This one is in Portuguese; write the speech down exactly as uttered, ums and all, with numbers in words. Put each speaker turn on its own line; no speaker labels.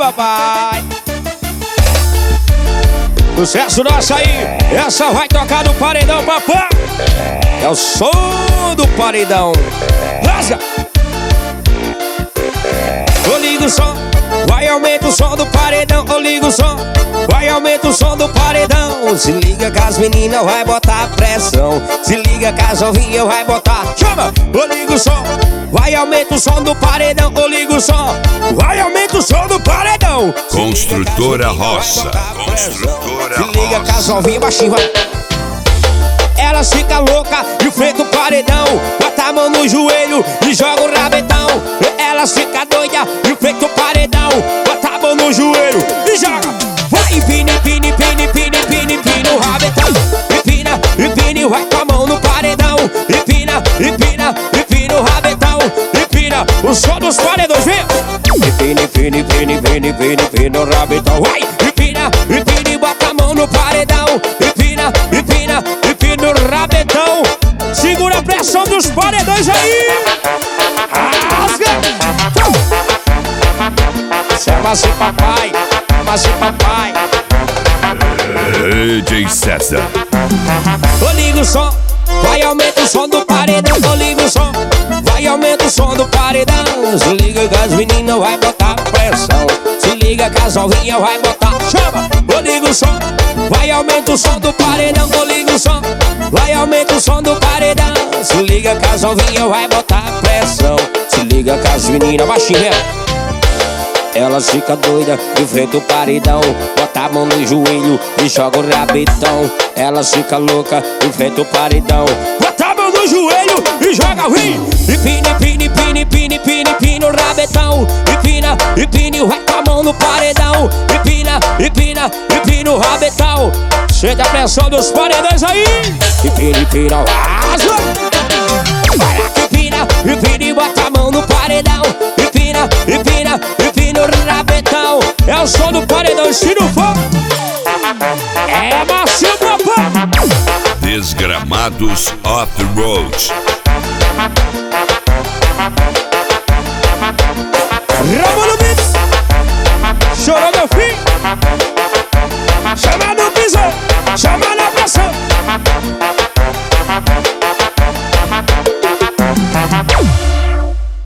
papai. Sucesso nosso aí. Essa vai tocar no paredão, papai. É o som do paredão. Rasga. Eu ligo o som, vai aumenta o som do paredão. Eu ligo o som, vai aumenta o som do paredão. Se liga que as meninas vai botar pressão. Se liga que as novinhas vai botar. Chama! Eu ligo o som, vai aumenta o som do paredão. Eu ligo o som, vai aumenta o som do paredão.
Construtora Roça. Construtora Roça.
Se liga que as novinhas baixinho vai. Elas ficam loucas e frente o paredão. Bota a mão no joelho e joga o rabetão. Elas ficam doidas e frente o paredão. Bota a mão no joelho e joga. Vai empina, empina, empina, empina, empina, empina o rabetão. Empina, empina, vai com a mão no paredão. Empina, empina, empina o rabetão. Empina, o som dos paredões, vem. Empina, empina, empina, empina, empina, empina o rabetão. Vai, empina, empina e bota a mão no paredão. Empina, empina, empina o rabetão. Segura a pressão dos paredões aí. Rasga. Chama-se papai, chama-se papai.
D J César.
Eu ligo o som, vai aumenta o som do paredão. Eu ligo o som, vai aumenta o som do paredão. Se liga que as meninas vai botar pressão. Se liga que as novinhas vai botar. Chama! Eu ligo o som, vai aumenta o som do paredão. Eu ligo o som, vai aumenta o som do paredão. Se liga que as novinhas vai botar pressão. Se liga que as meninas baixinhas. Elas ficam doidas de frente ao paredão. Bota a mão no joelho e joga o rabetão. Elas ficam loucas de frente ao paredão. Bota a mão no joelho e joga o rim. Empina, empina, empina, empina, empina, empina o rabetão. Empina, empina, vai com a mão no paredão. Empina, empina, empina o rabetão. Sente a pressão dos paredões aí. Empina, empina, vaza. Vai lá que empina, empina e bota a mão no paredão. Empina, empina, empina o rabetão. É o som do paredão, se não for é macio, papai.
Desgramados Off-Road.
Ramon no Mix. Chorou meu filho.